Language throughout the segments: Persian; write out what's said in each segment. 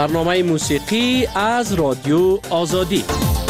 برنامه موسیقی از رادیو آزادی.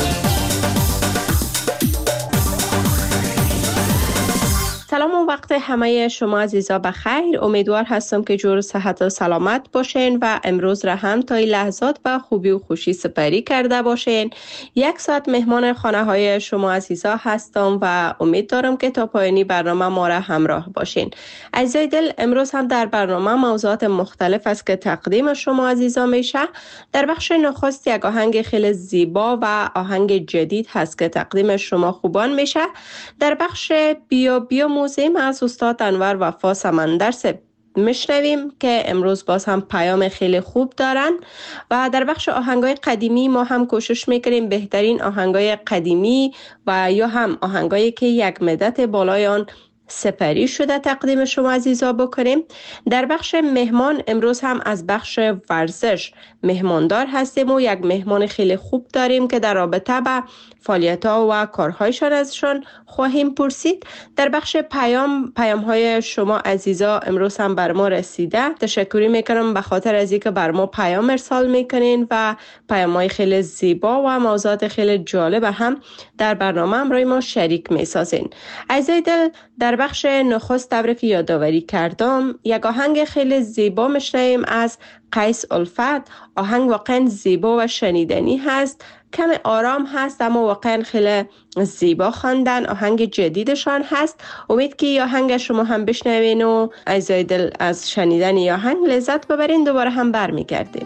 سلام و وقت همه شما عزیزا بخیر. امیدوار هستم که جور صحت و سلامت باشین و امروز را هم تا این لحظات با خوبی و خوشی سپری کرده باشین. 1 ساعت مهمان خانه های شما عزیزا هستم و امید دارم که تا پایانی برنامه ما را همراه باشین. عزیزای دل، امروز هم در برنامه موضوعات مختلف است که تقدیم شما عزیزا میشه. در بخش نخست یک آهنگ خیلی زیبا و آهنگ جدید هست که تقدیم شما خوبان میشه. در بخش بیا موزیم از استاد انور وفا سمندر میشنویم که امروز باز هم پیام خیلی خوب دارن. و در بخش آهنگای قدیمی ما هم کوشش میکنیم بهترین آهنگای قدیمی و یا هم آهنگایی که یک مدت بالای آن سپری شده تقدیم شما عزیزا بکنیم. در بخش مهمان امروز هم از بخش ورزش مهماندار هستیم و یک مهمان خیلی خوب داریم که در رابطه با فعالیت‌ها و کارهایشان ازشان خواهیم پرسید. در بخش پیام های شما عزیزا امروز هم بر ما رسیده. تشکری میکنم به خاطر از اینکه بر ما پیام ارسال میکنین و پیام‌های خیلی زیبا و موضوعات خیلی جالب هم در برنامه همراه ما شریک میسازین. عزیزای دل، در بخش نخست طوری که یادآوری کردم یک آهنگ خیلی زیبا میشنویم از قیس الفت. آهنگ واقعا زیبا و شنیدنی هست، کم آرام هست اما واقعا خیلی زیبا خواندن. آهنگ جدیدشان هست. امید که این آهنگ شما هم بشنوین و عزیزای دل از شنیدن این آهنگ لذت ببرین. دوباره هم برمیگردیم.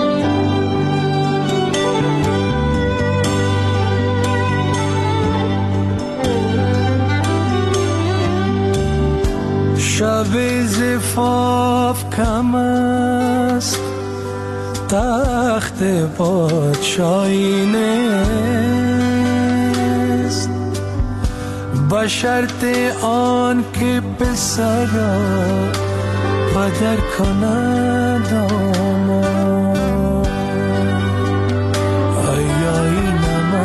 شب زفاف کم است، تخت پادشاهی نیست، با شرط آن که پسر را پدر کند آمان. آیا این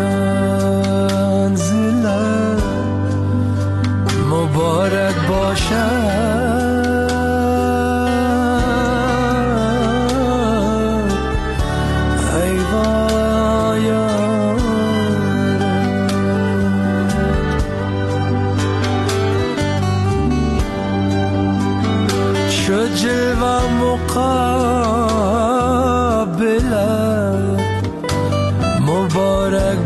منزلت مبارک باشد، جلوه مقابلت مبارک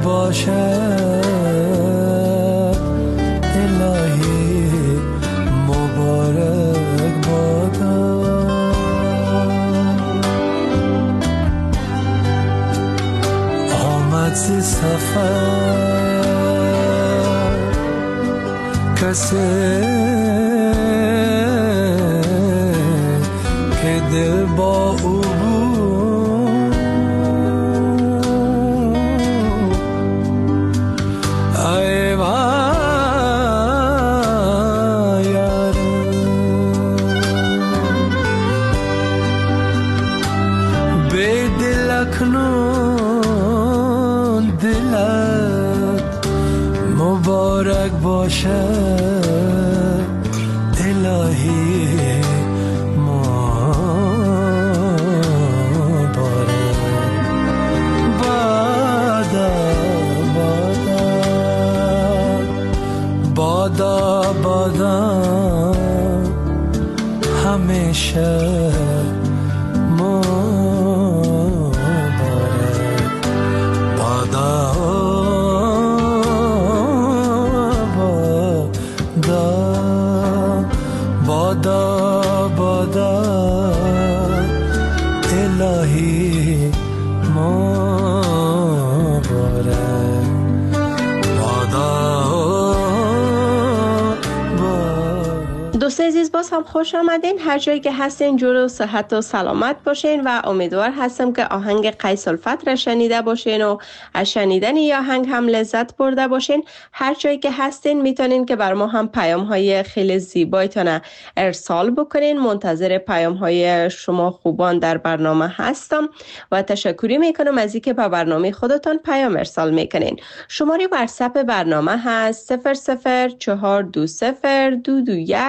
باشد. الهی مبارک بادا. آمد ز سفر کسی دل با او بود، ای یار به دل اکنون دلت مبارک باشد. الهی بادا بادا همیشه مبارک بادا بادا بادا الهی مبارک بادا. دوست عزیز، باز هم خوش آمدین. هر جایی که هستین جور و صحت و سلامت باشین و امیدوار هستم که آهنگ قیس الفت را شنیده باشین و از شنیدن این آهنگ هم لذت برده باشین. هر جایی که هستین میتونین که بر ما هم پیام های خیلی زیبایتان ارسال بکنین. منتظر پیام های شما خوبان در برنامه هستم و تشکری میکنم از اینکه به برنامه خودتان پیام ارسال میکنین. شماره واتساپ برنامه هست 00420222112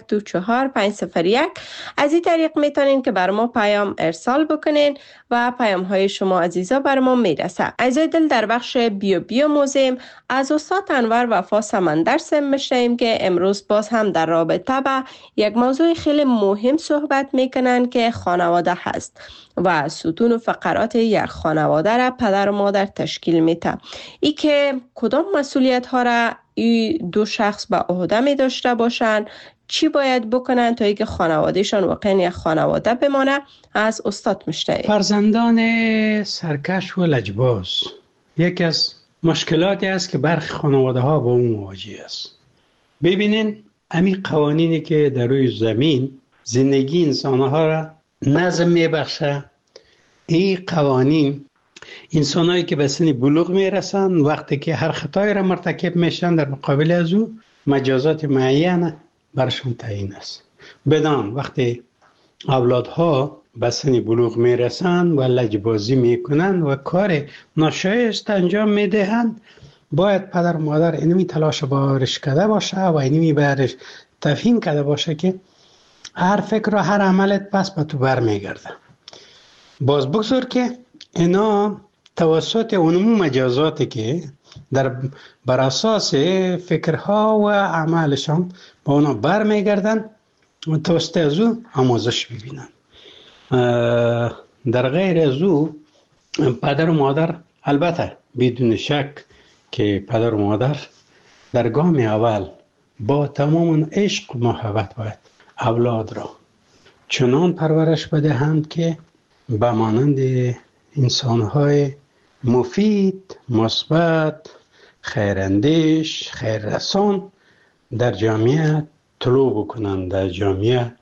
501. از این طریق میتونین که بر ما پیام ارسال بکنین و پیام های شما عزیزا بر ما میرسه. عزیزای دل، در بخش بیو موزیم از استاد انور وفا سمندر میشنویم که امروز باز هم در رابطه با یک موضوع خیلی مهم صحبت میکنن که خانواده هست و ستون و فقرات یک خانواده را پدر و مادر تشکیل میده. ای که کدام مسئولیت ها را این دو شخص به عهده می داشته باشند، چی باید بکنن تا اینکه خانوادهشان واقعا یک خانواده بمانه، از استاد میشنویم. فرزندان سرکش و لجباز یکی از مشکلاتی است که برخی خانواده ها با اون مواجه است. ببینین همین قوانینی که در روی زمین زندگی انسان ها را نظم میبخشه، این قوانین انسانایی که به سن بلوغ میرسن وقتی که هر خطایی را مرتکب میشن در مقابل از او مجازات معین برشون تعیین است. بدان وقتی اولادها به سن بلوغ میرسن و لجبازی میکنن و کار ناشایست انجام میدهند، باید پدر و مادر اینمی تلاش بارش کرده باشه و اینمی برش تفهیم کرده باشه که هر فکر و هر عملت پس به تو برمیگرده. باز بگذار که اینا توسط اونمو مجازاتی که بر اساس فکرها و اعمالشان با اونا برمیگردن و توسط از او آموزش ببینن. در غیر از او پدر و مادر، البته بدون شک که پدر و مادر در گام اول با تمام عشق و محبت باید اولاد را چنان پرورش بدهند که به مانند انسان‌های مفید، مثبت، خیراندیش، خیررسان در جامعه طلوع بکنن، در جامعه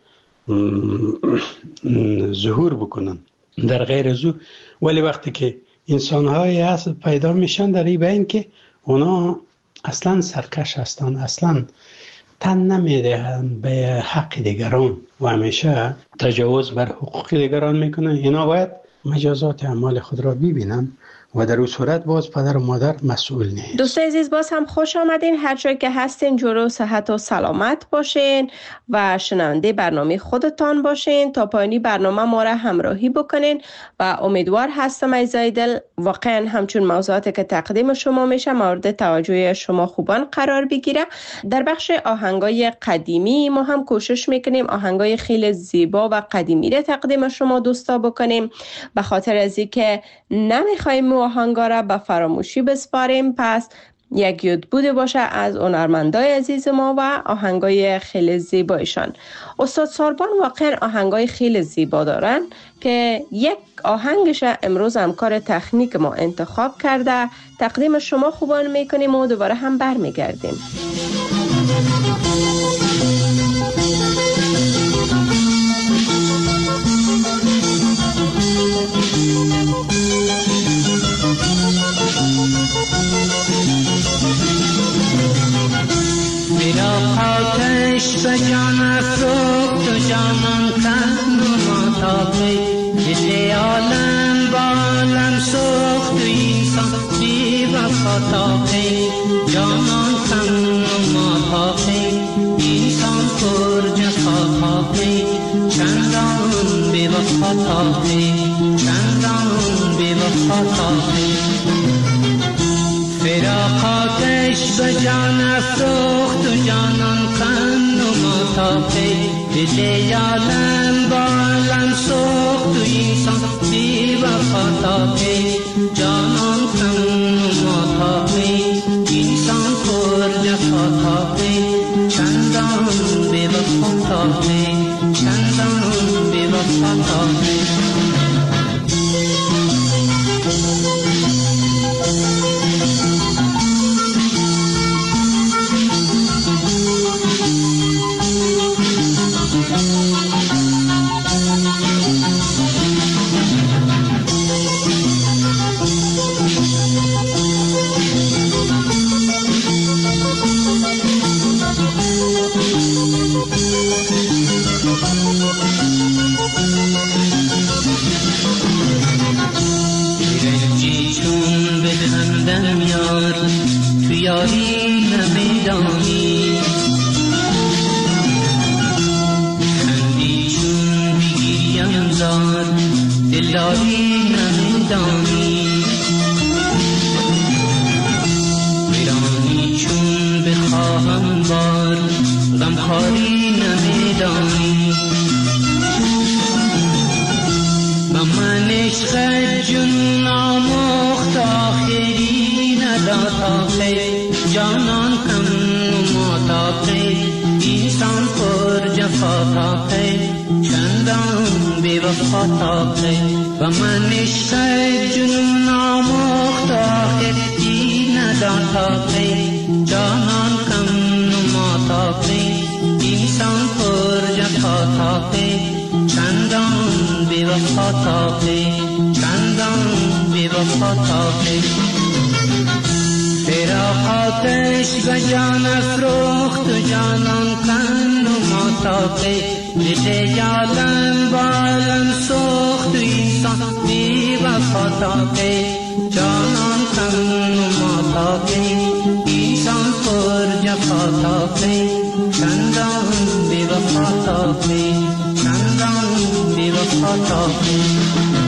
ظهور بکنن. در غیر از او ولی وقتی که انسان‌های اصل پیدا میشن در این بین که اونا اصلا سرکش هستن، اصلا تن نمیدهند به حق دیگران و همیشه تجاوز بر حقوق دیگران میکنن، اینا باید مجازات اعمال خود را ببینن و در اون صورت باز پدر و مادر مسئول نیست. دوستان عزیز، باز هم خوش آمدین. هر جایی که هستین جور صحت و سلامت باشین و شنونده برنامه خودتان باشین. تا پایانی برنامه ما را همراهی بکنین و امیدوار هستم عزیزای دل واقعا همچون موضوعاتی که تقدیم شما میشه مورد توجه شما خوبان قرار بگیره. در بخش آهنگای قدیمی ما هم کوشش میکنیم آهنگای خیلی زیبا و قدیمی را تقدیم شما دوستا بکنیم، به خاطر از اینکه نمیخوایم آهنگا را به فراموشی بسپاریم. پس یک یاد بوده باشه از هنرمندای عزیز ما و آهنگای خیلی زیبایشان. استاد ساربان واقعا آهنگای خیلی زیبا دارن که یک آهنگش امروز همکار تکنیک ما انتخاب کرده، تقدیم شما خوبان میکنیم و دوباره هم برمیگردیم. آتش به جان افروخت و جانان کن و ماتابی، دل عالم با عالم سوخت و انسان بی وفا تابی. جانان کن و ماتابی، انسان پر جفا تابی. چندان بی وفا تابی، چندان بی وفا تابی. فراقاتش به جان افروخت و جانان کن و ماتابی. دل عالم با عالم سوخت و انسان بی وفا تابی. جانان کن و ماتابی، انسان پر جفا تابی. چندان بی وفا تابی، چندان بی وفا تابی. دلداری نمیدانی، ویرانی چون بخواهم بار غمخواری نمیدانی. با من عشق جون آموخت آخری نداد آخر، جانان کم نماد آخر، انسان پر جفا آخر، چندان بی وفا آخر. با من عشق جون آموخت آخری نداد آخر، جانان کم نماد آخر، انسان پر جفا آخر، چندان بی وفا آخر، چندان بی وفا آخر. فراق آتش به جان افروخت و جانان کن و ماتاقه، دل عالم بالم سوخت و انسان بی وفا تاقه، جانان کن و ماتاقه، انسان پر جفا تاقه، چندان بی وفا تاقه، چندان بی وفا تاقه.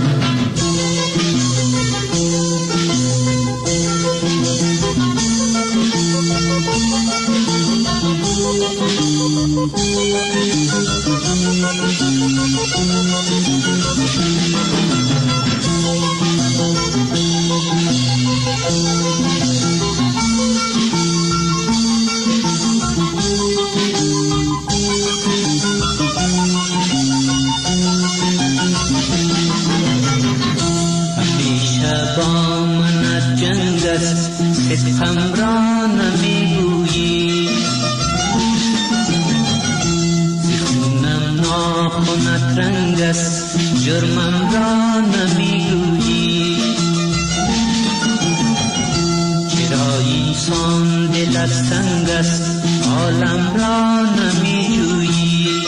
ستم را نمیگویی، زخونم ناخونت رنگ است، جرمم را نمیگویی. چرا انسان دل از تنگ است، عالم را نمیجویی.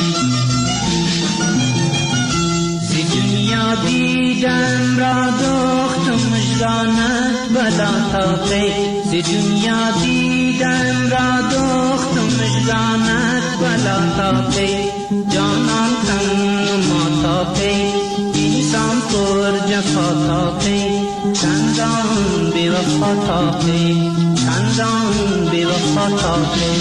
زی دنیا دیدم را دخت و مجدانت بلا تاقه، زی دنیا دیدم را دخت و مجدانت بلا تاقه، جانان کن ما تاقه، انسان پر جفا تاقه، چندان بی وفا تاقه، چندان بی وفا تاقه.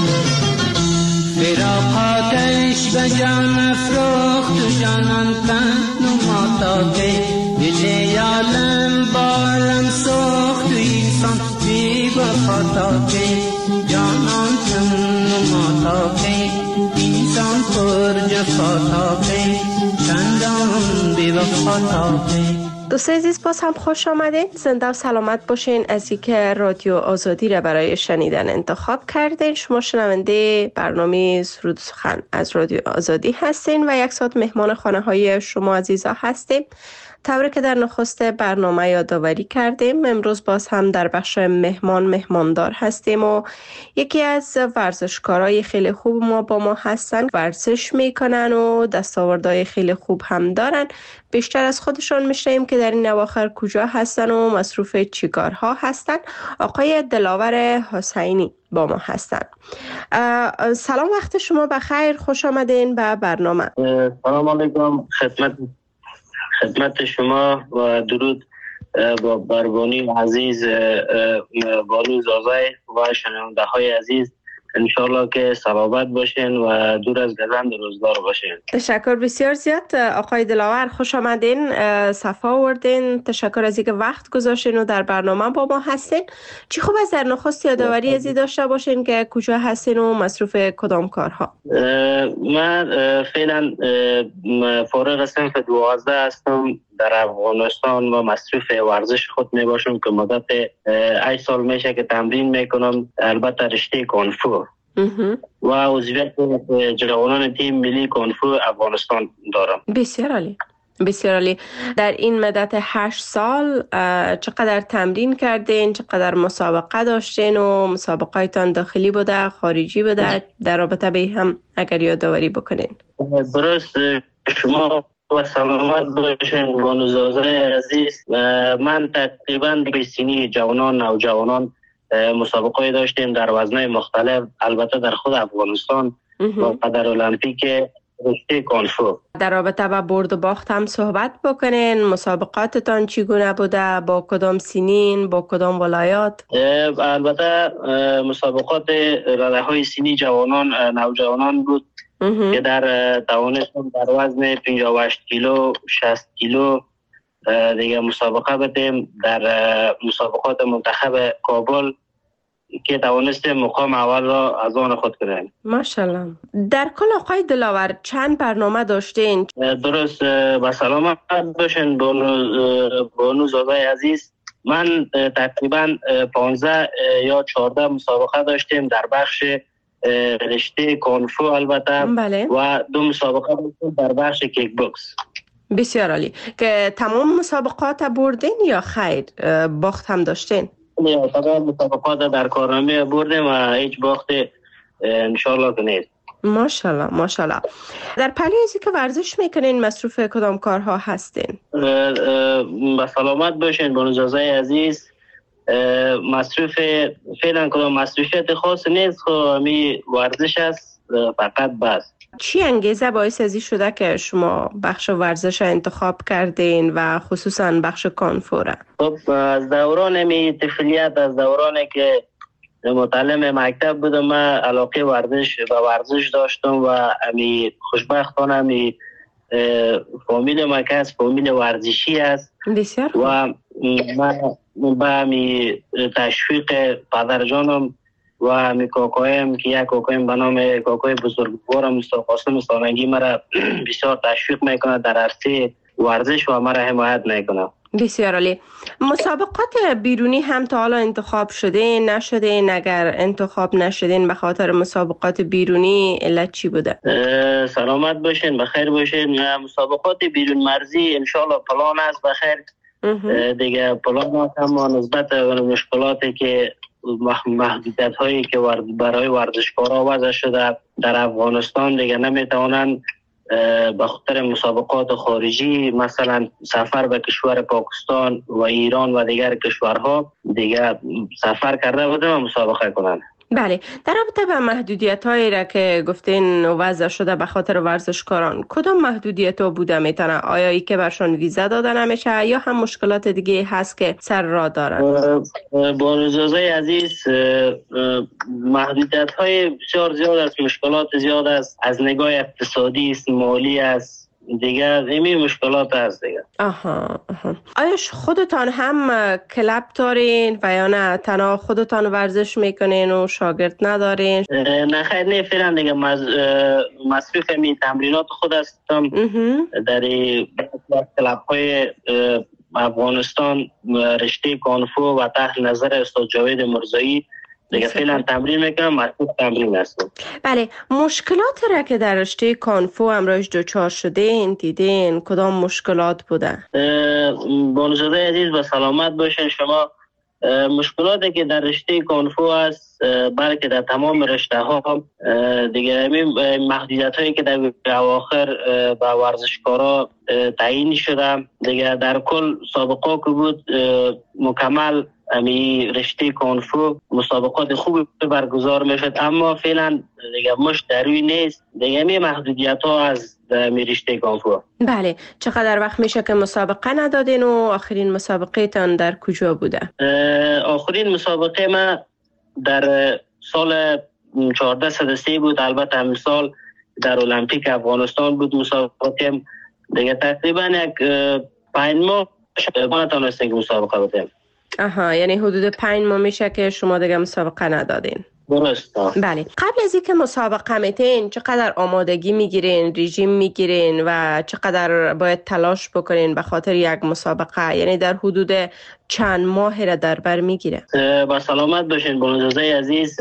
فراق آتش به جان افروخت و جانان کن و ما تاقه، دل عالم بالم سوخت و انسان بی وفا تاقه، جانان کن و ما تاقه، انسان پر جفا تاقه، چندان بی وفا تاقه. دوستان عزیز باز هم خوش آمدین، زنده و سلامت باشین. از اینکه رادیو آزادی را برای شنیدن انتخاب کردین. شما شنونده برنامه سرود سخن از رادیو آزادی هستین و یک ساعت مهمان خانه های شما عزیزا هستیم. طوری که در نخست برنامه یادآوری کردیم، امروز باز هم در بخش مهماندار هستیم و یکی از ورزشکارای خیلی خوب ما با ما هستن. ورزش میکنن و دستاوردهای خیلی خوب هم دارن. بیشتر از خودشون میشنیم که در این اواخر کجا هستن و مصروف چی کارها هستن. آقای دلاور حسینی با ما هستن. سلام، وقت شما بخیر، خوش آمدین به برنامه. سلام علیکم خدمت شما و درود با بربانی عزیز بانو زازای و شنونده های عزیز. انشالله که سلامت باشین و دور از گزند روزگار باشین. تشکر بسیار زیاد آقای دلاور، خوش آمدین، صفا آوردین. تشکر از اینکه وقت گذاشتین و در برنامه با ما هستین. چی خوب از در نخست یادآوری ازی داشته باشین که کجا هستین و مصروف کدام کارها؟ من فعلا فارغ صنف 12 هستم، در افغانستان و مصروف ورزش خود می باشم که مدت 8 سال میشه که تمرین میکنم، البته رشته کونفو و عضویت جوانان تیم ملی کونفو افغانستان دارم. بسیار عالی، بسیار عالی. در این مدت 8 سال چقدر تمرین کردین؟ چقدر مسابقه داشتین و مسابقه‌تان داخلی بوده، خارجی بوده؟ در رابطه به هم اگر یادآوری بکنین. درست، شما و سلامت باشین بانو زازای عزیز. من تقریبا به سنی جوانان و جوانان مسابقه داشتیم در وزنهای مختلف، البته در خود افغانستان و در المپیک رشته کانفو. در رابطه با برد و باخت هم صحبت بکنین. مسابقاتتان چگونه بوده؟ با کدام سنین؟ با کدام ولایات؟ البته مسابقات رده های سنی جوانان نوجوانان بود که در توانستم در وزن 58 کیلو 60 کیلو دیگه مسابقه بدیم در مسابقات منتخب کابل که توانستیم مقام اول را از آن خود کنیم. ماشاءالله. در کل آقای دلاور چند برنامه داشتین؟ درست با سلامت باشین بانو زاده عزیز. من تقریبا 15 یا 14 مسابقه داشتیم در بخش رشته کانفو البته. بله. و 2 مسابقه داشتیم در بخش کیک باکس. بسیار عالی. که تمام مسابقات بردین یا خیر باخت هم داشتین؟ تمام مسابقات در کارنامه بردیم و هیچ باخت انشالله که نیست. ماشاءالله ماشاءالله. در پلیزی که ورزش میکنین مصروف کدام کارها هستین؟ با سلامت باشین بانو زاده عزیز. مصروف فعلا کدام مصروفیت خاص نیست، خب همی ورزش است فقط بس. چی انگیزه باعث ازی شده که شما بخش ورزش انتخاب کردین و خصوصا بخش کانفو را؟ خب از دوران می طفولیت، از دورانی که متعلم مکتب بودم، من علاقه ورزش داشتم و امی خوشبختانه امی فامیل ما که از فامیل ورزشی است. بسیار خوب. و من با امی تشویق پدرجانم و امی کاکایم که یک کاکایم به نام کاکای بزرگوارم مستر قاسم سالنگی مرا بسیار تشویق میکنه در عرصه ورزش و مرا حمایت میکنه. بسیار عالی. مسابقات بیرونی هم تا حالا انتخاب شدین نشدین؟ اگر انتخاب نشدین به خاطر مسابقات بیرونی علت چی بوده؟ سلامت باشین، بخیر باشین. مسابقات بیرون مرزی انشالله پلان است بخیر. دیگه پلان است، اما نسبت به مشکلاتی که محدودیت هایی که برای ورزشکارا وضع شده در افغانستان دیگه نمیتوانند به خاطر مسابقات خارجی مثلا سفر به کشور پاکستان و ایران و دیگر کشورها دیگه سفر کرده بودن و مسابقه کنند. بله. در رابطه با محدودیت هایی را که گفتین وضع شده به خاطر ورزشکاران، کدام محدودیت ها بوده میتونه؟ آیا ای که برشان ویزا داده نمیشه یا هم مشکلات دیگه هست که سر راه دارن؟ بانو زاده عزیز، محدودیت های بسیار زیاد است، مشکلات زیاد است، از نگاه اقتصادی است، مالی است، دیگه همین مشکلات هست دیگه. آیا خودتان هم کلب دارین و یا نه تنها خودتان ورزش میکنین و شاگرد ندارین؟ نه خیر، نه فعلا دیگه مصروف می تمرینات خود هستم در کلب های افغانستان رشته کانفو و تحت نظر استاد جاوید مرزایی دیگه فعلا تمرین میکنم، مصروف تمرین هستم. بله. مشکلات را که در رشته کانفو امروز دچار شدین دیدین کدام مشکلات بوده؟ بانو زاده عزیز با سلامت باشین شما. مشکلاتی که در رشته کانفو است بلکه در تمام رشته ها دیگه محدودیت هایی که در اواخر به ورزشکارا تعیین شده دیگه در کل سابقه که بود مکمل امی رشته کانفو مسابقات خوبی برگزار میشد، اما فعلا دیگه مش دروی نیست دیگه. امی محدودیت ها از امی رشته کانفو. بله. چقدر وقت میشه که مسابقه ندادین و آخرین مسابقه تان در کجا بوده؟ آخرین مسابقه ما در سال 1403 بود، البته همین سال در المپیک افغانستان بود مسابقه دیگه. تقریبا یک 5 ماه نتونستیم که مسابقه بودیم. یعنی حدود 5 ماه میشه که شما دیگه مسابقه ندادین. درست. بله. قبل از اینکه مسابقه میتین چقدر آمادگی میگیرین، رژیم میگیرین و چقدر باید تلاش بکنین به خاطر یک مسابقه؟ یعنی در حدود چند ماه را در بر میگیره؟ با سلامت باشین بانو زاده عزیز.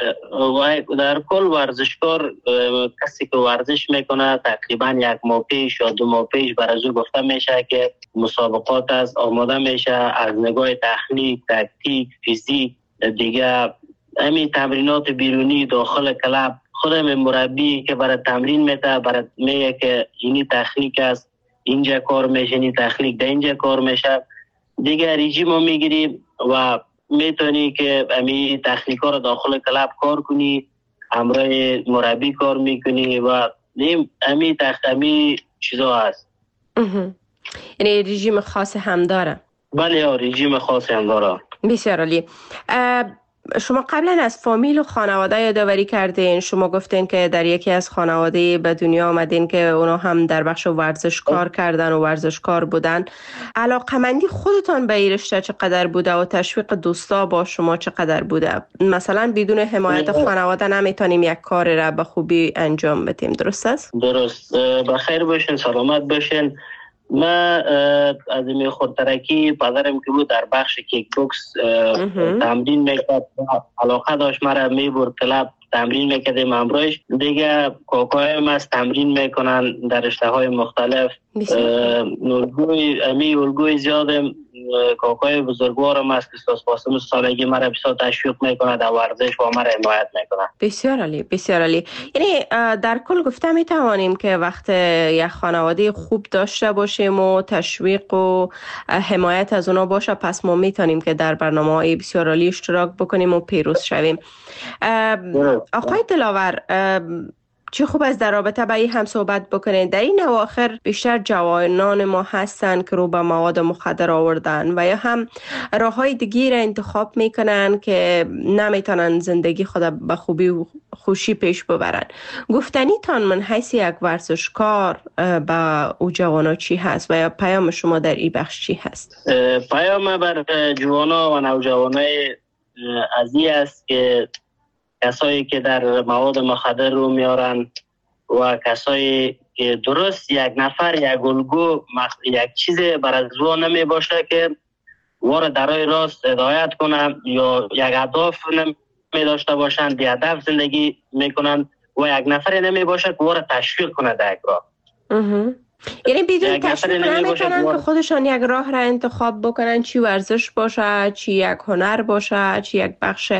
در کل ورزشکار کسی که ورزش میکنه تقریبا 1 ماه پیش یا 2 ماه پیش بر از او گفته میشه که مسابقات است، آماده میشه از نگاه تکنیک، تاکتیک، فیزیک دیگه. همین تمرینات بیرونی داخل کلب خودم مربی که برای تمرین میده برای میگه که اینی تکنیک است، اینجا کار میشه، اینی تکنیک ده اینجا کار میشه دیگه. رژیم میگیری و میتونی که همین تکنیک ها رو داخل کلب کار کنی، همراه مربی کار میکنی و نیم امی چیزا هست. یعنی رژیم خاص هم داره؟ بله رژیم خاص هم داره. بسیار عالی. شما قبلا از فامیل و خانواده یادآوری کردین. شما گفتین که در یکی از خانواده به دنیا آمدین که اونا هم در بخش ورزش کار کردن و ورزشکار بودن. علاقمندی خودتان به این رشته چقدر بوده و تشویق دوستا با شما چقدر بوده؟ مثلا بدون حمایت خانواده نمیتونیم یک کار را به خوبی انجام بدیم، درست است؟ درست. بخیر باشین، سلامت باشین. من از این خودترکی پدرم که بود در بخش کیک بوکس تمرین میکرد، علاقه داشت، مرا میبرد کلاب تمرین میکردیم همراهش. دیگه کاکایم از تمرین میکنن در رشته های مختلف. الگوی زیادم کاکای بزرگوارم است که ساسپاسم سالگی مرا بسیار تشویق میکنه در ورزش و مرا حمایت میکنه. بسیار عالی، بسیار عالی. یعنی در کل گفته میتوانیم که وقت یک خانواده خوب داشته باشیم و تشویق و حمایت از اونا باشه، پس ما میتونیم که در برنامه‌های بسیار عالی اشتراک بکنیم و پیروز شویم. آقای دلاور، چه خوب است در رابطه با این هم صحبت بکنید. در این اواخر بیشتر جوانان ما هستن که رو به مواد مخدر آوردن و یا هم راههای دیگه را انتخاب میکنن که نمیتونن زندگی خود به خوبی و خوشی پیش ببرن. گفتنی تان من حیث یک ورزشکار با او جوانا چی هست و یا پیام شما در این بخش چی هست؟ پیام بر جوانا و نوجوانای عزیز است که کسایی که در مواد مخدر رو میارن و کسایی که درست یک نفر یک الگو یک چیز بر از رو نمی باشه که وار درای راست هدایت کنن یا یک هدف نمی داشته باشن، بی هدف زندگی میکنن و یک نفر نمی باشه که وار تشویق کنه در یک راه. یعنی بدون تشویق نمیتونن که خودشان یک راه را انتخاب بکنن، چی ورزش باشه، چی یک هنر باشه، چی یک بخش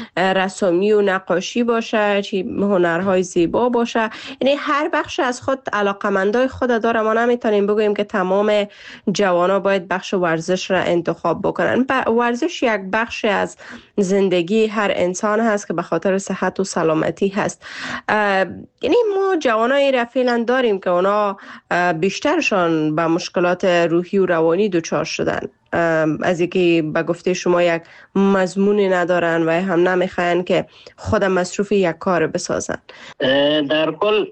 رسمی و نقاشی باشه، چی هنرهای زیبا باشه. یعنی هر بخش از خود علاقمندای خود داره. ما نمیتونیم بگوییم که تمام جوانا باید بخش ورزش را انتخاب بکنن. ورزش یک بخش از زندگی هر انسان هست که به خاطر صحت و سلامتی هست. یعنی ما جوانای را فعلا داریم که اونا بیشترشان به مشکلات روحی و روانی دچار شدن، از اینکه به گفته شما یک مضمونی ندارن و هم نمیخواین که خود مصروف یک کار بسازن. در کل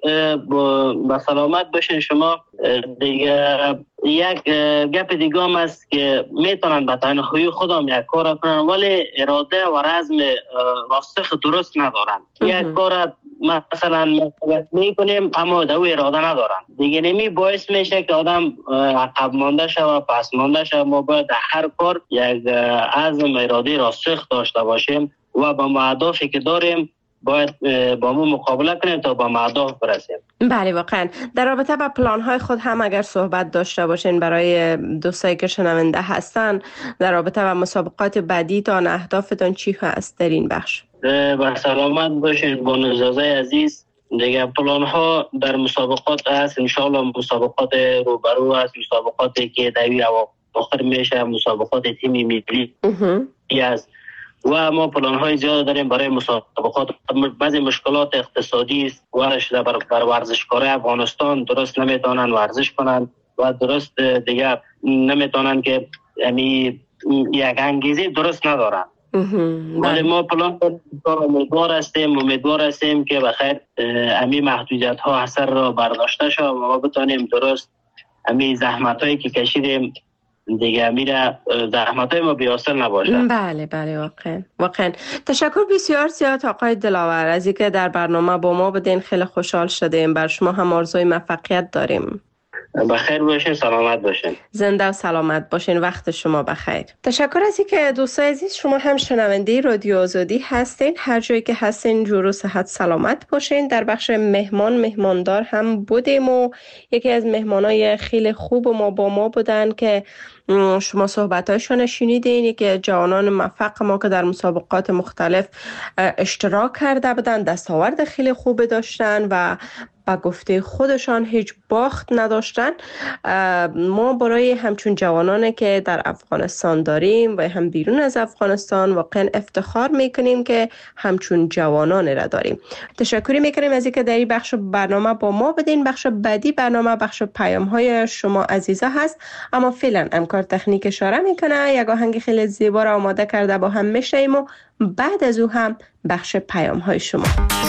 با سلامت باشین شما. دیگه یک گپ دیگه هم است که میتونن به تنهایی خودم یک کار کنن ولی اراده و رزم راسخ درست ندارن. یک کار مثلا میکنیم اما دو اراده ندارن دیگه، نمی باعث میشه که آدم عقب مانده شود، پس مانده شود. ما باید در هر کار یک عزم اراده راسخ داشته باشیم و با اهدافی که داریم باید با ما مقابله کنیم تا با اهداف برسیم. بله واقعا. در رابطه با پلان‌های خود هم اگر صحبت داشته باشین برای دوستایی که شنونده هستن در رابطه با مسابقات بعدی تا اهدافتون چی هست در این بخش؟ با سلامت باشین بانوزازه عزیز. دیگه پلان ها در مسابقات هست، انشاءالله مسابقات روبرو هست، مسابقاتی که دوی اواخر میشه، مسابقات تیمی ملی هست و ما پلان های زیاد داریم برای مسابقات. بعضی مشکلات اقتصادی است و بر ورزشکار افغانستان درست نمیتونن ورزش کنن و درست دیگه نمیتونن که یک انگیزه درست ندارن. ولی ما پلان امیدوار هستیم که بخیر امی محدودیت ها اثر را برداشته شد و ما بتانیم درست امی زحمت هایی که کشیدیم دیگه میره زحمت های ما بیاصل نباشه. بله واقعا. تشکر بسیار زیاد آقای دلاور از اینکه در برنامه با ما بودین. خیلی خوشحال شدیم. بر شما هم آرزوی موفقیت داریم. بخیر باشین، سلامت باشین. زنده و سلامت باشین. وقت شما بخیر. تشکر از اینکه دوستای عزیز شما هم شنونده رادیو آزادی هستین. هر جایی که هستین جور و صحت سلامت باشین. در بخش مهماندار هم بودیم و یکی از مهمانای خیلی خوب ما با ما بودن که شما صحبتایشان شنیدین که جوانان موفق ما که در مسابقات مختلف اشتراک کرده بودن دستاورد خیلی خوب داشتن و با گفته خودشان هیچ باخت نداشتن. ما برای همچون جوانانی که در افغانستان داریم و هم بیرون از افغانستان واقعا افتخار میکنیم که همچون جوانان را داریم. تشکر میکنیم از اینکه در این بخش برنامه با ما بدین. بخش بعدی برنامه بخش پیام های شما عزیزا هست، اما فعلا امکار تکنیک اشاره میکنه یک آهنگ خیلی زیبا را آماده کرده با هم میشنویم و بعد از او هم بخش پیام های شما.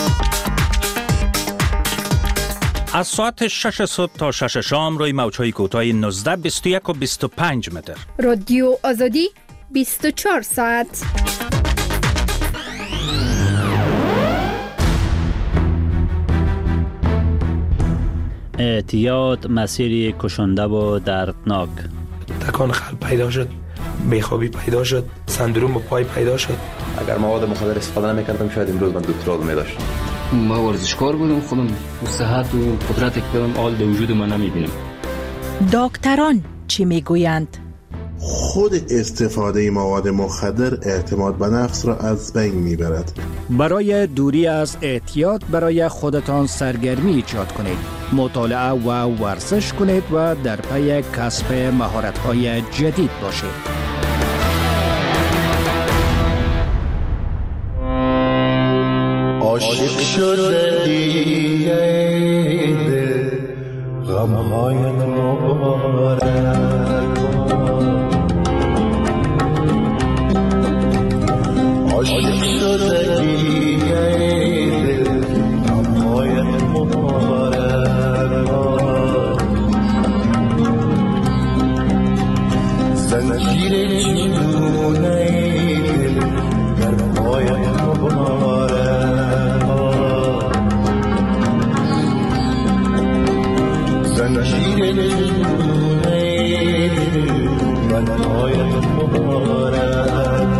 از ساعت 6 صبح تا 6 شام روی موج‌های کوتاه 19 21 و 25 متر. رادیو آزادی 24 ساعت. اعتیاد مسیری کشنده و دردناک. تکان قلب پیدا شد، بیخوابی پیدا شد، سندروم پای پیدا شد. اگر مواد مخدر استفاده نمی‌کردم شاید امروز من دکترا رو می‌داشتم. ما ورزشکار بودم، خودم صحت و قدرت که دارم آل در وجود من نمی‌بینم. دکتران چی میگویند؟ خود استفاده مواد مخدر اعتماد به نفس را از بین میبرد. برای دوری از اعتیاد برای خودتان سرگرمی ایجاد کنید. مطالعه و ورزش کنید و در پی کسب مهارت‌های جدید باشید. عاشق شده دیده غم‌های مبارک، عاشق شده دیده غم‌های مبارک، زنجیر جنونه دل گرم‌های مبارک، زنجیر جنونه دل گرم‌های مبارک.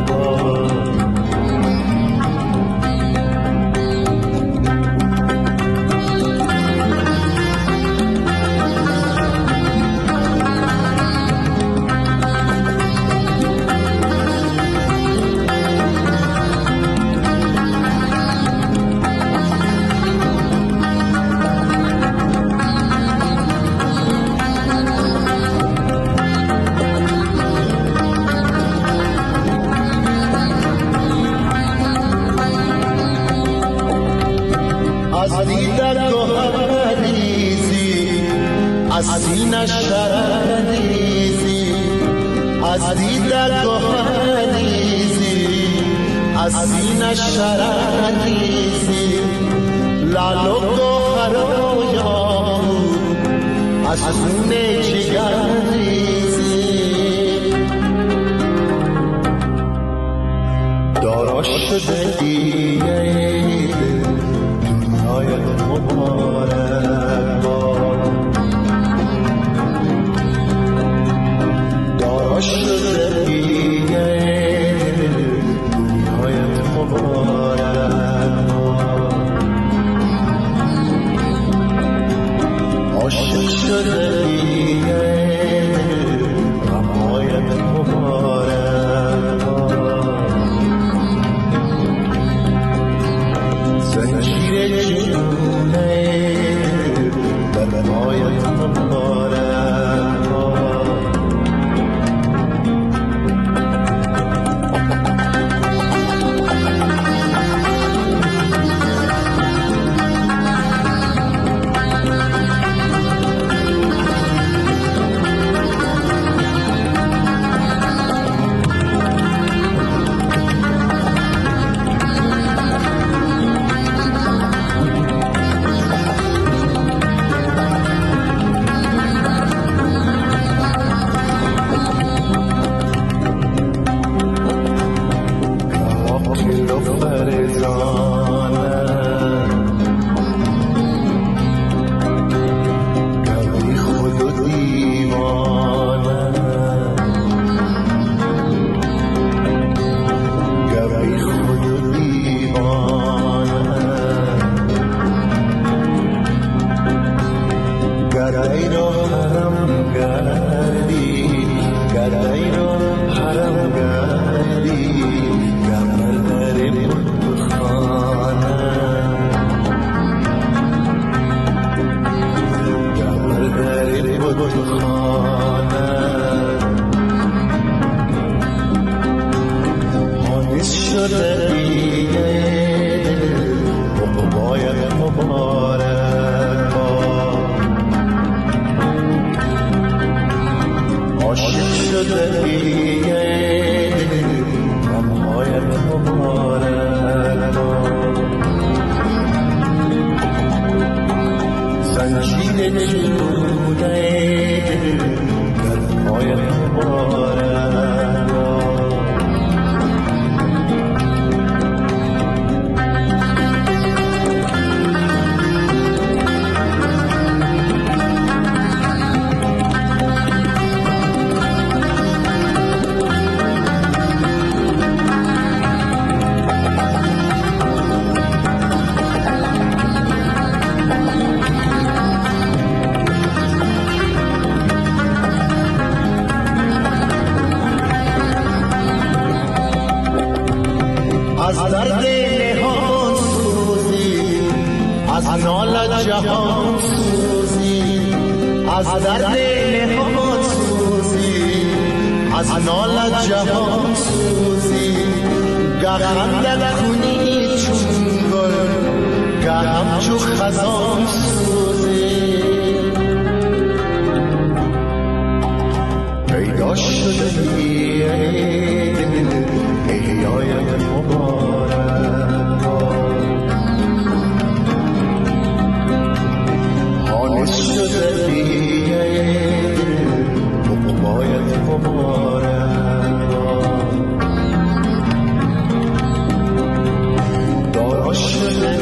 سینه شرنیزی از دیدن گوهریزی، از سینه شرنیزی لال و گوهر و یاقوت از خون جگریزی، دارا شده دیگه دنیای مبارک شده دیگه دنیای مبارک، عاشق شده دیگه غم‌های مبارک، زنجیر جنونه غم‌های مبارک. نالت جهان سوزی از درد نهان سوزی از نالت جهان سوزی گه خندت کنی چون گل گه همچو خزان سوزی پیدا شده احیایت مبارک حانس شده عقبایت مبارک دارا شده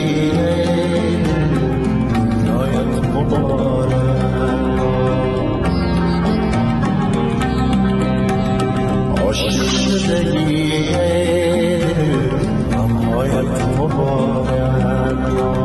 دنیایت مبارک عاشق شدگی غمهایت مبارک.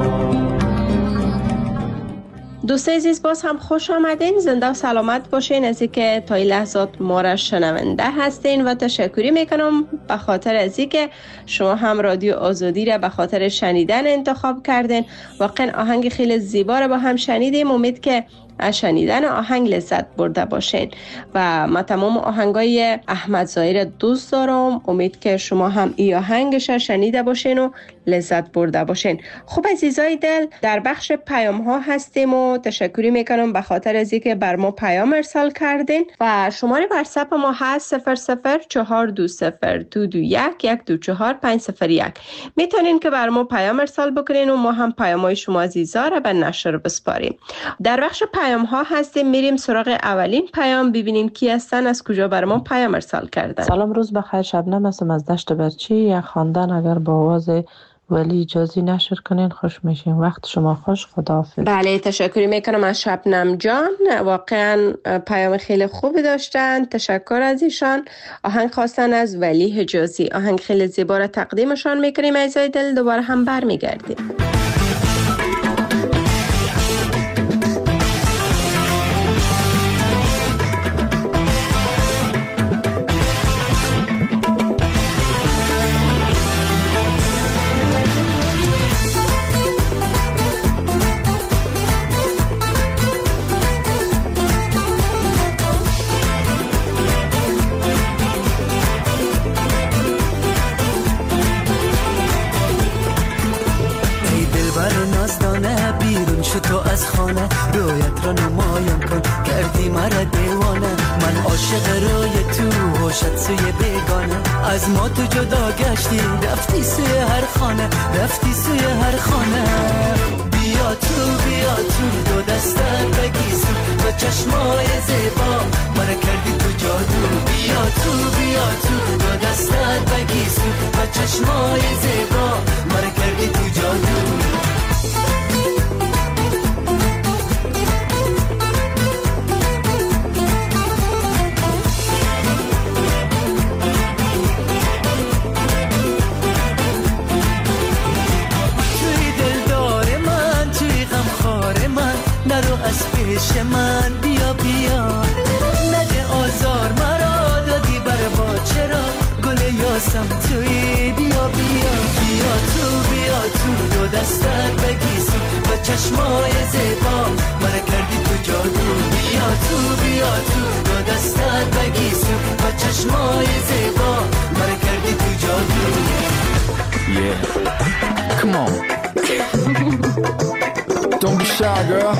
دوستای عزیز باز هم خوش آمدین، زنده و سلامت باشین از اینکه تا این لحظات ما را شنونده هستین و تشکری میکنم به خاطر از اینکه شما هم رادیو آزادی را به خاطر شنیدن انتخاب کردین. واقعا آهنگ خیلی زیبا را با هم شنیدیم، امید که از شنیدن آهنگ لذت برده باشین و ما تمام آهنگای احمد ظاهر دوست دارم، امید که شما هم این آهنگش شنیده باشین و لذت برده باشین. خب عزیزای دل، در بخش پیام ها هستیم و تشکری میکنم به خاطر از اینکه بر ما پیام ارسال کردین و شماره واتساپ ما هست 00420221224 میتونین که بر ما پیام ارسال بکنین و ما هم پیامای شما عزیزا را به نشر بسپاریم. در بخش پیام ها هستیم، میریم سراغ اولین پیام، ببینیم کی هستن، از کجا بر ما پیام ارسال کردن. سلام، روز بخیر. شبنم هستم از دشت برچی. یک خواندن اگر با آواز ولی اجازه نشر کنین خوش میشیم. وقت شما خوش، خداحافظ. بله، تشکر میکنم از شبنم جان، واقعا پیام خیلی خوبی داشتن، تشکر از ایشان. آهنگ خواستن از ولی حجازی، آهنگ خیلی زیبا را تقدیمشان میکنیم. عزیزای دل دوباره هم برمیگردیم. تو از خانه رویت را نمایان کن، کردی مرا دیوانه. من عاشق روی تو، هوشت سوی بیگانه. از ما تو جدا گشتی، رفتی سوی هر خانه، رفتی سوی هر خانه. بیا تو دو دستت بگیسو، با چشمای زیبا مرا کردی تو جادو. بیا تو دو دستت بگیسو، با چشمای زیبا مرا کردی تو جادو. از پیش من بیا نده آزار مرا، دادی بر با چرا گل یاسم توی. بیا تو دو دستت بگیسو، با چشمای زیبا مرا کردی تو جادو. بیا تو دو دستت بگیسو، با چشمای زیبا مرا کردی تو جادو. Yeah, come on. Don't be shy, girl.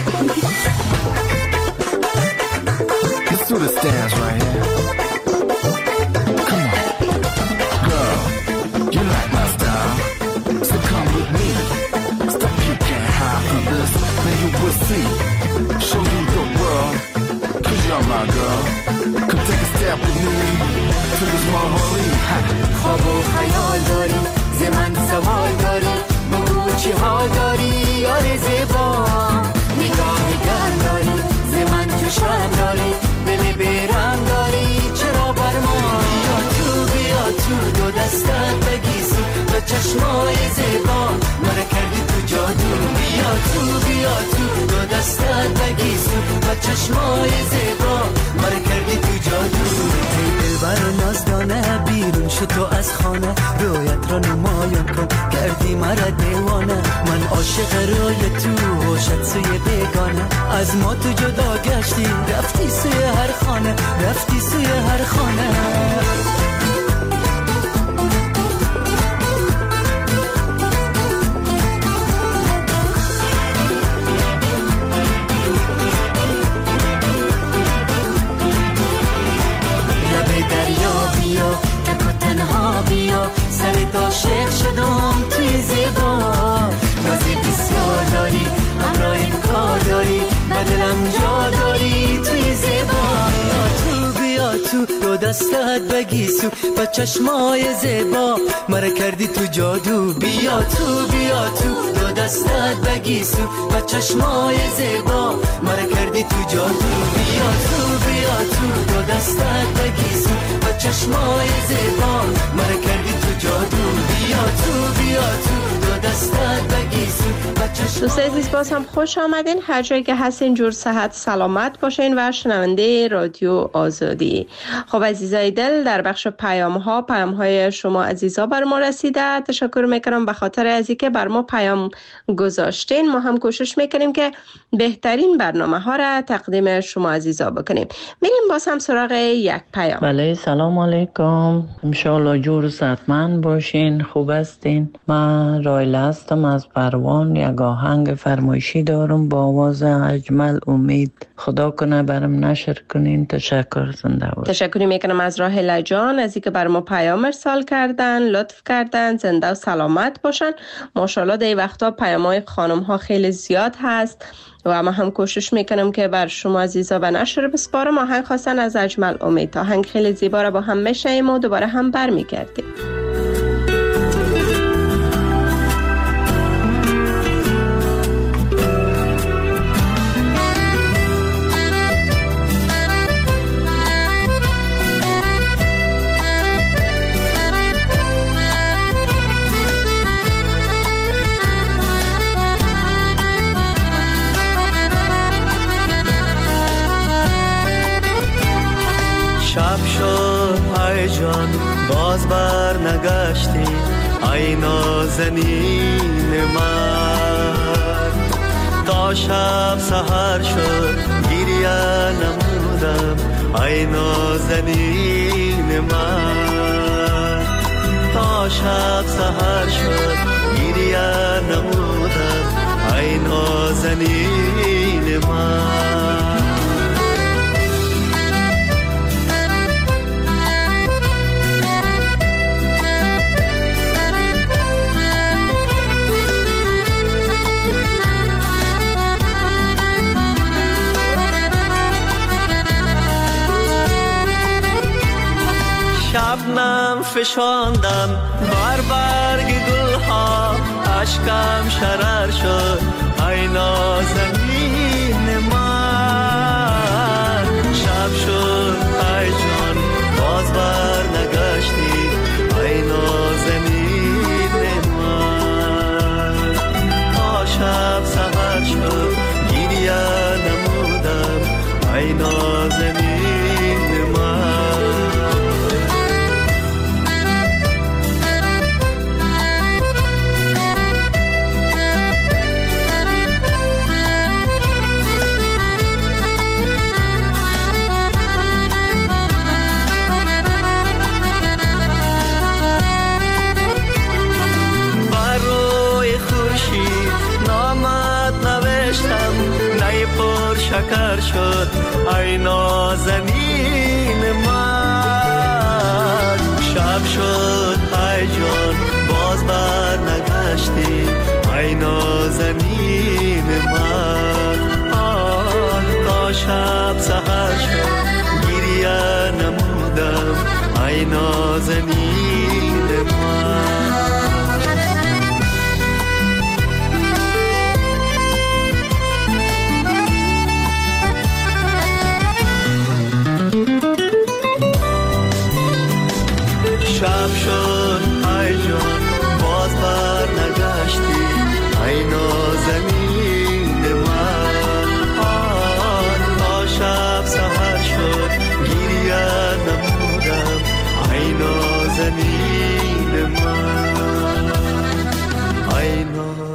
Let's do this dance right here. Come on. Girl, you like my style, so come with me. Stop, you can't hide from this, then you will see. Show you the world, 'cause you're my girl. Come take a step with me, to this Mahali. خواب و خیال داری، ز من سوال داری، بگو چی حال داری یار زیبا. نگاه گرم داری، ز من چشم داری، دل بیرم داری چرا بر ما. بیا تو دو دستت بگیسو، با چشمای زیبا مرا کردی تو جادو. بیا تو دو دستت بگیسو، با چشمای زیبا مرا کردی تو جادو. ای دلبر نازدانه بیرون شو تو از خانه، رویت را نمایان کن، کردی مرا دیوانه. من عاشق روی تو شد سوی بیگانه از ما تو جدا گشتی رفتی سوی هر خانه رفتی سوی هر خانه بیا سرت عاشق شدم توی زیبا نازی بسیار داری همراه این کار داری و دلم جا داری توی زیبا بیا تو دو دستت بگیسو با چشمای زیبا مرا کردی تو جادو بیا تو دو دستت بگیسو با چشمای زیبا مرا کردی تو جادو بیا تو دو دستت بگیسو با چشمای زیبا مرا کردی تو جادو بیا تو دو دستت بگیسو با چشمای دوستان عزیز باز هم خوش آمدین هر جایی که هستین جور صحت سلامت باشین و شنونده رادیو آزادی. خب عزیزای دل در بخش پیام های شما عزیزا بر ما رسیده. تشکر میکنم به خاطر از اینکه بر ما پیام گذاشتین. ما هم کوشش میکنیم که بهترین برنامه ها را تقدیم شما عزیزا بکنیم. میریم باز هم سراغ یک پیام. بله سلام علیکم، انشالله جور صحتمند باشین، خوب هستین. من رایل هستم از پروان. یک آهنگ فرمایشی دارم با آواز اجمل امید، خدا کنه برام نشر کنین. تشکر، زنده باشین. تشکر میکنم از راهله جان از اینکه بر ما پیام ارسال کردن، لطف کردن، زنده و سلامت باشن. ماشاءالله در این وقتا پیام‌های خانم ها خیلی زیاد هست و ما هم کوشش میکنم که بر شما عزیزا به نشر بسپارم. آهنگ خواستن از اجمل امید. آهنگ خیلی زیبا را با هم میشنویم و دوباره هم برمیگردیم. شب شد ای جان باز بر نگشتی ای نازنین من، تا شب سحر شد گریه نمودم ای نازنین من، تا شب سحر شد گریه نمودم ای نازنین من. شبنم فشاندم بر برگ گلها، اشکم شرر شد ای نازنین من. شب شد ای جان باز بر نگشتی ای نازنین من، تا شب سحر شد گریه نمودم ای نازنین من. شکر شد ای نازنین من. شب شد ای جان باز بر نگشتی ای نازنین من، تا شب سحر شد گریه نمودم ای نازنین من.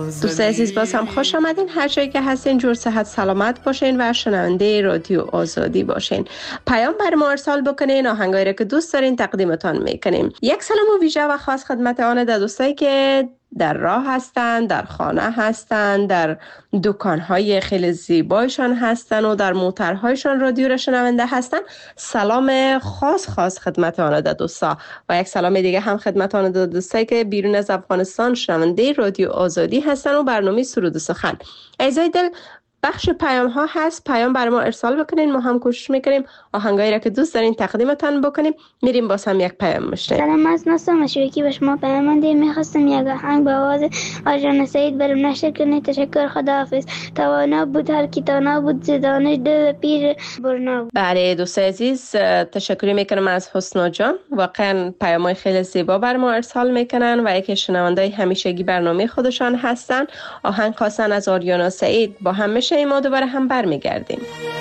دوست عزیز باز هم خوش آمدین. هر جایی که هستین جور صحت سلامت باشین و شنونده رادیو آزادی باشین. پیام بر ما ارسال بکنین، آهنگایی را که دوست دارین تقدیمتان میکنیم. یک سلام و ویژه و خاص خدمت آن دوستایی که در راه هستند، در خانه هستند، در دکانهای خیلی زیبایشان هستند و در موترهایشان رادیو را شنونده هستند. سلام خاص خدمت آن دوستا و یک سلام دیگه هم خدمت آن دوستایی که بیرون از افغانستان شنونده رادیو آزادی هستند و برنامه سرود و سخن. عزیزای دل، بخش پیام ها هست، پیام برای ما ارسال بکنین، ما هم کوشش میکنیم آهنگایی را که دوست دارین تقدیمتان بکنیم. میریم باز هم یک پیام میشنیم. سلام، از ناصر مشوکی به شما پیام دادم. میخواستم یک آهنگ با آواز آژان سعید برام نشر کنید. تشکر، خداحافظ. توانا بود هر کی تانا بود، زدانش دل پیر برنا بود. بله دوست عزیز، تشکر میکنم از حسنا جان، واقعا پیامای خیلی زیبا بر ما ارسال میکنن و یکی شنوندای همیشگی برنامه خودشان هستن. آهنگ خواستن از آریانا سعید. با هم میشه ما دوباره هم برمیگردیم.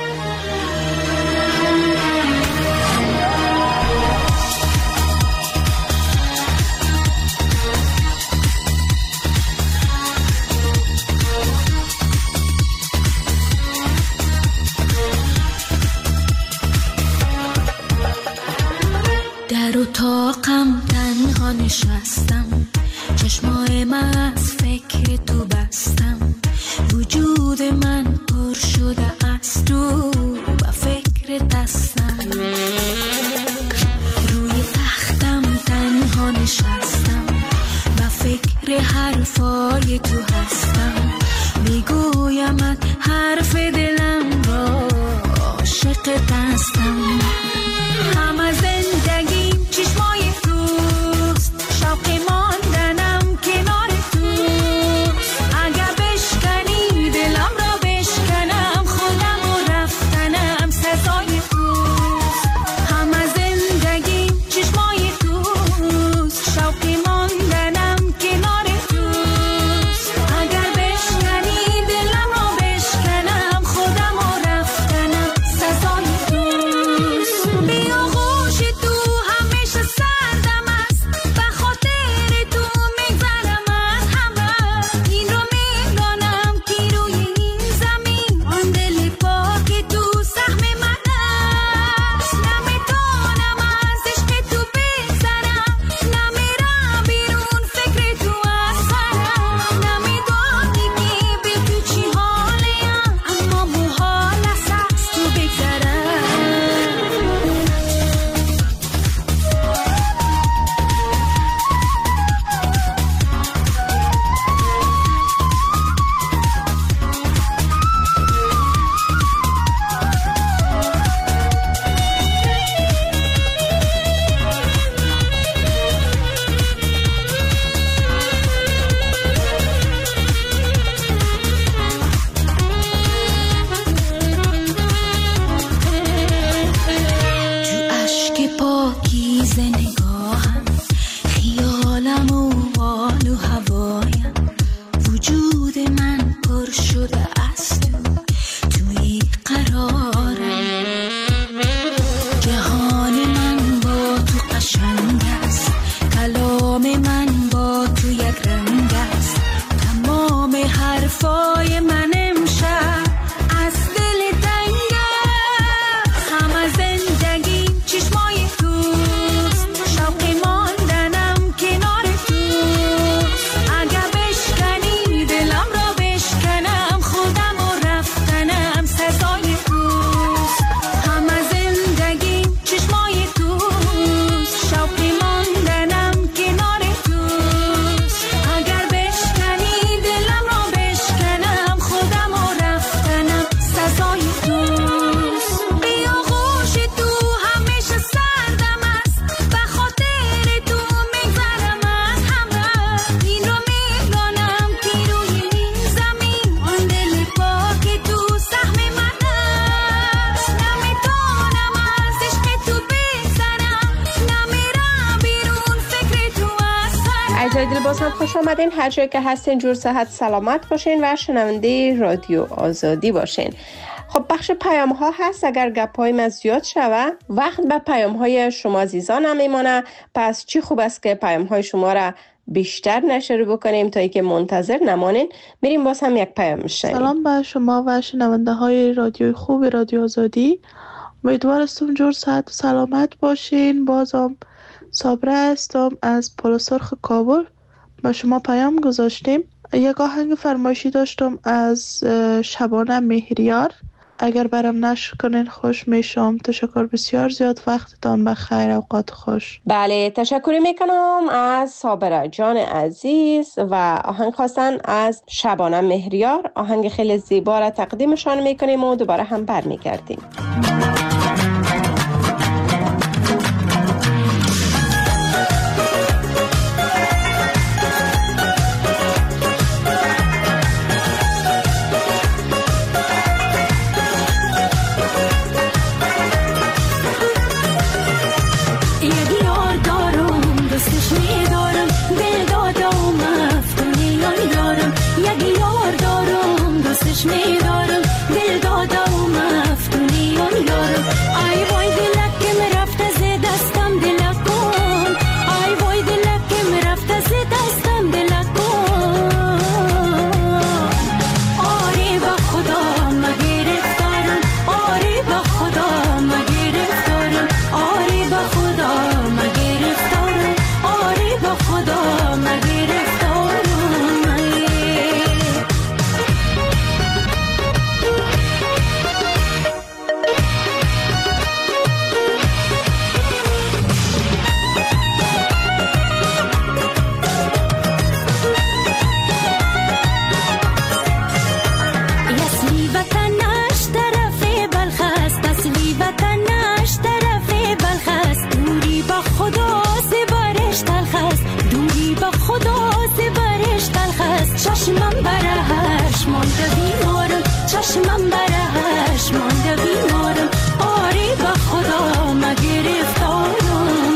در اتاقم تنها نشستم، چشمای من از فکر تو بستم، وجود من پر شده از تو و فکر دستم. روی تختم تنها نشستم و فکر حرفای تو هستم، میگویمت حرف دلم را، عاشق دستم. همه زندگیم چشمای توست، شوق ماندنم کنار توست. اگر بشکنی دلم را بشکنم، خودم و رفتنم سزای توست. همه زندگیم چشمای توست، شوق ماندنم کنار توست. اگر بشکنی دلم را بشکنم، خودم و رفتنم سزای توست. بیا خوش تو همیشه سردم است، به خاطر تو میگذرم از همه. این رو میدانم که روی این زمین آن دل پاک تو سهم من است. نمیتونم از عشق تو بگذرم، نمیرم بیرون فکر تو از سرم. نمیدانی که به تو چی حالیم، اما محال است از تو بگذرم. تو اشک پاکیز نگاهم، خیالم و حال و هوایم، وجود من پر شده از تو، توی قرارم. جهان من با تو قشنگ است، کلام من با تو یک رنگ است. تمام حرفای من امشب از دل تنگ است. همه زندگیم چشمای توست، شوق ماندنم کنار توست. اگر بشکنی دلم را بشکنم، خودم و رفتنم سزای توست. همه زندگیم چشمای توست، شوق ماندنم کنار توست. اگر بشکنی دلم را بشکنم، خودم و رفتنم سزای توست. بیا خوش تو همیشه سردم است، به خاطر تو میگذرم از همه. این رو میدانم که روی این زمین آن دل پاک تو سهم من است. نمیتونم از عشق تو بگذرم، نمیرم بیرون فکر تو از سرم. عزیزای دل، باز هم خوش آمدین. هر جایی که هستین جور صحت سلامت باشین و شنونده رادیو آزادی باشین. خب بخش پیام ها هست. اگر گپ‌های من زیاد شود وقت به پیام های شما عزیزان هم میمانه، پس چی خوب است که پیام های شما را بیشتر نشر بکنیم تا اینکه منتظر نمانین. میریم باز هم یک پیام میشنیم. سلام به شما و شنونده های رادیوی خوب رادیو آزادی. امیدوار هستم جور صحت و سلامت باشین. بازم صابره هستم از پل سرخ کابل. با شما پیام گذاشتیم. یک آهنگ فرمایشی داشتم از شبانه مهریار. اگر برام نشر کنین خوش میشم. تشکر بسیار زیاد. وقتتان بخیر. اوقات خوش. بله تشکر میکنم از صابره جان عزیز و آهنگ خواستن از شبانه مهریار. آهنگ خیلی زیبا را تقدیمشان میکنیم و دوباره هم برمیگردیم. می‌دارم دل دادا و مفتونی آن یارم. ای وای دلک که مرفته ز دستم دلک کن. ای وای دلک که مرفته ز دستم دلک کن. آری با خدا مگرفتارم. آری با خدا مگرفتارم. آری با خدا مگرفتارم. آری با خدا مگرفتارم. چشمم برهش مانده بیمارم. چشمم برهش مانده بیمارم. آری با خدا مگرفتارم.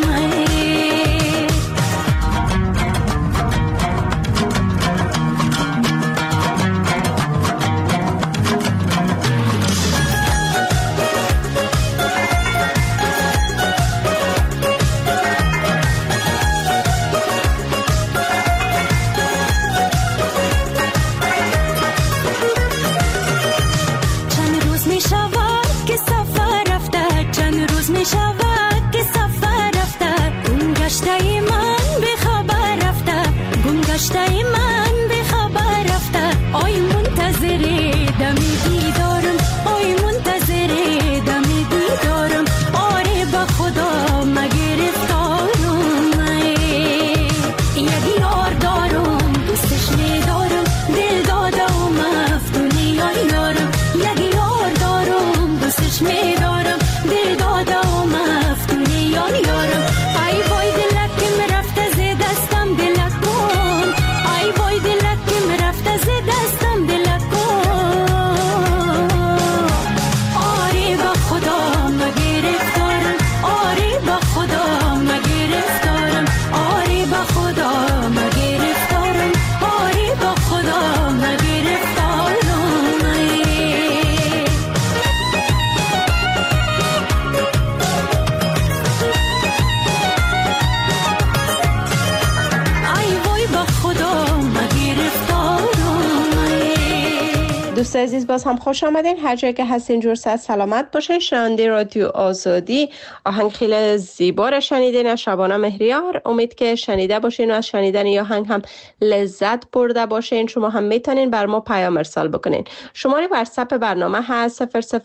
دوست عزیز باز هم خوش آمدین. هر جایی که هستین جور صحت سلامت باشین. شنونده رادیو آزادی. آهنگ خیلی زیبا را شنیدین از شبانه مهریار. امید که شنیده باشین و از شنیدن این آهنگ هم لذت برده باشین. شما هم میتونین بر ما پیام ارسال بکنین. شماره واتساپ برنامه هست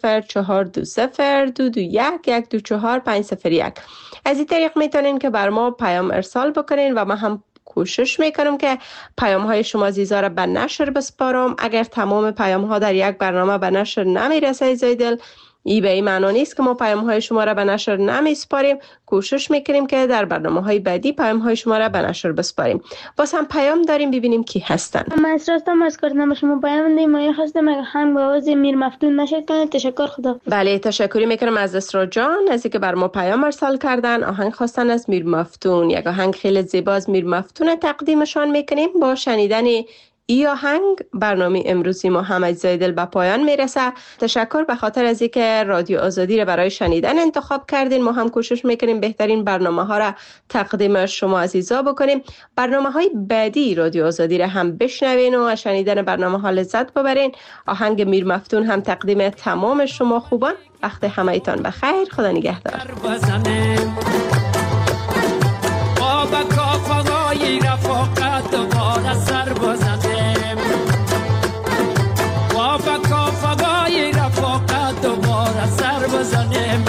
0042221124501. از این طریق میتونین که بر ما پیام ارسال بکنین و ما هم کوشش میکنم که پیام های شما عزیزا را به نشر بسپارم. اگر تمام پیام ها در یک برنامه به نشر نمیرسه عزیزای دل، این به این معنی نیست که ما پیام های شما را به نشر نمیسپاریم. کوشش میکنیم که در برنامه های بعدی پیام های شما را به نشر بسپاریم. باز هم پیام داریم، ببینیم کی هستن. من راستم از کردن شما پیام دیم. ما خواستم هم با آواز میر مفتون نشر کنید. تشکر. خدا. بله تشکری میکنم از اسرا جان از اینکه بر ما پیام ارسال کردن. آهنگ خواستن از میر مفتون. یک آهنگ خیلی زیبا از میر مفتون تقدیمشان میکنیم. با شنیدن ای آهنگ برنامه امروزی ما هم اجزای دل به پایان میرسه. تشکر به خاطر از اینکه رادیو آزادی را برای شنیدن انتخاب کردین. ما هم کوشش میکنیم بهترین برنامه ها را تقدیم شما عزیزا بکنیم. برنامه های بعدی رادیو آزادی را هم بشنوین و از شنیدن برنامه ها لذت ببرین. آهنگ میر مفتون هم تقدیم تمام شما خوبان. وقت همه ایتان بخیر. خدا نگهدار. رفاقت دوباره سر بزنیم و به کافگای رفاقت دوباره سر بزنیم.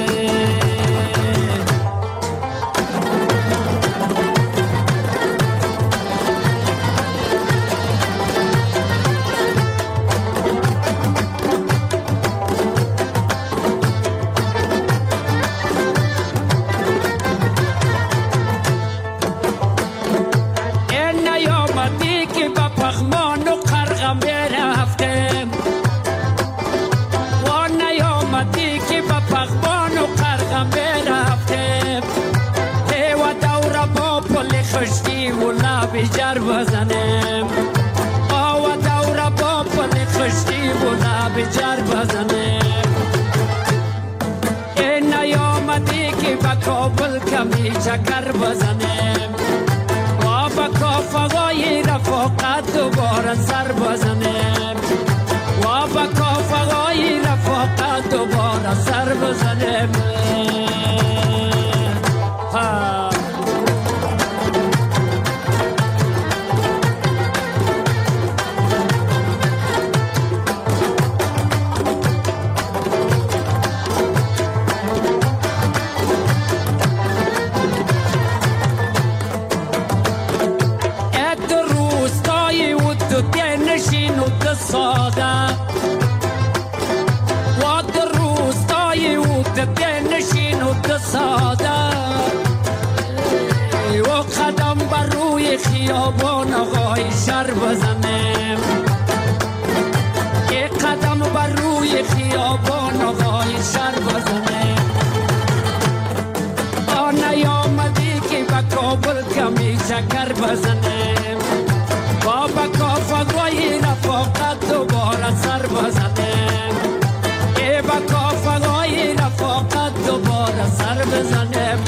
بیجار بزنیم آوا دورا با پل خشتی بولا بیجار بزنیم. این نیامدی که با کابل کمی چکر بزنیم و با کافگای رفاقت دوباره سر بزنیم و با کافگای رفاقت دوباره سر بزنیم. ساده و در روستای او دنشین و ساده و قدم بر روی خیابان آقای شر بزنیم که قدم بر روی خیابان آقای شر بزنیم. نیامدی که به کابل کمی چکر بزنیم و به کافگای رفاقت دوباره سر بزنیم که به کافگای رفاقت دوباره سر بزنیم.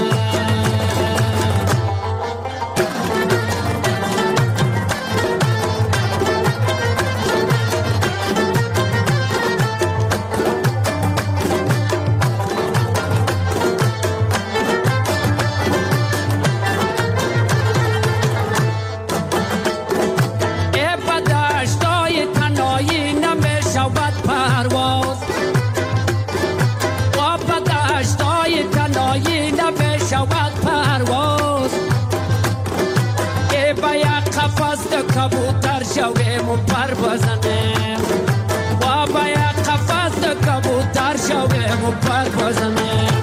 کبوتر شویم و پر بزنیم و با یک قفس کبوتر شویم و پر بزنیم.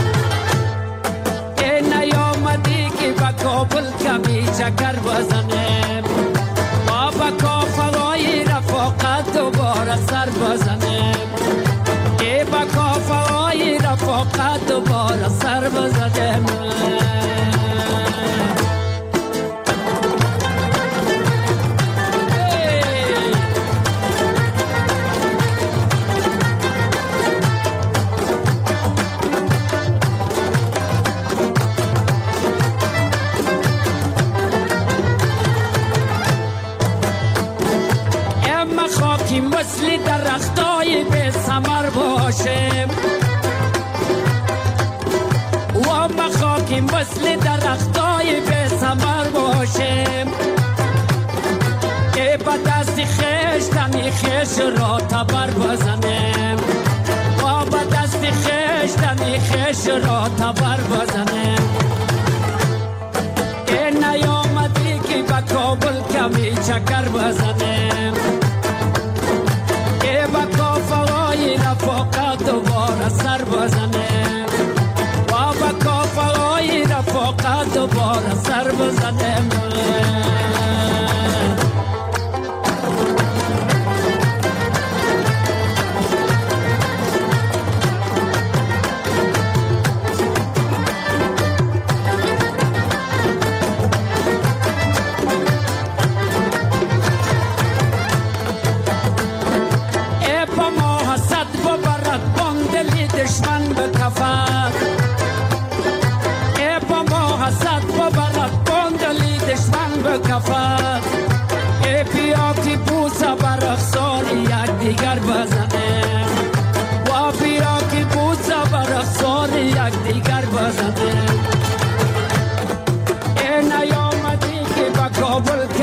این نیامدی که با کابل کمی چکر بزنیم و با کافگای رفاقت دوباره سر بزنیم که با کافگای رفاقت دوباره سر بزنیم. مثل درختای به ثمر باشیم و مخاکی مثل درختای به ثمر باشیم که به دست خیش تنی خیش را تبر بزنیم و به دست خیش تنی خیش را تبر بزنیم. که نیامدی که به کابل کمی چکر بزنیم با کافگای رفاقت دوباره سر بزنیم و با کافگای رفاقت دوباره سر بزنیم.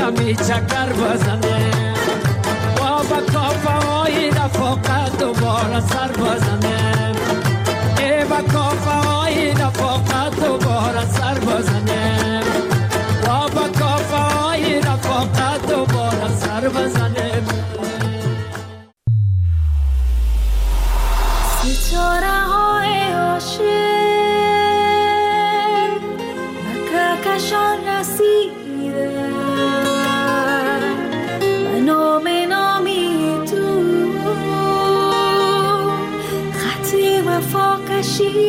کمی چکر بزنیم و با کافه‌های رفاقت دوباره سر بزنیم با کافه‌های رفاقت دوباره سر بزنیم و با کافه‌های رفاقت دوباره سر بزنیم ستاره های عاشق و کهکشان رسیده و نامی تو خط وفا کشیده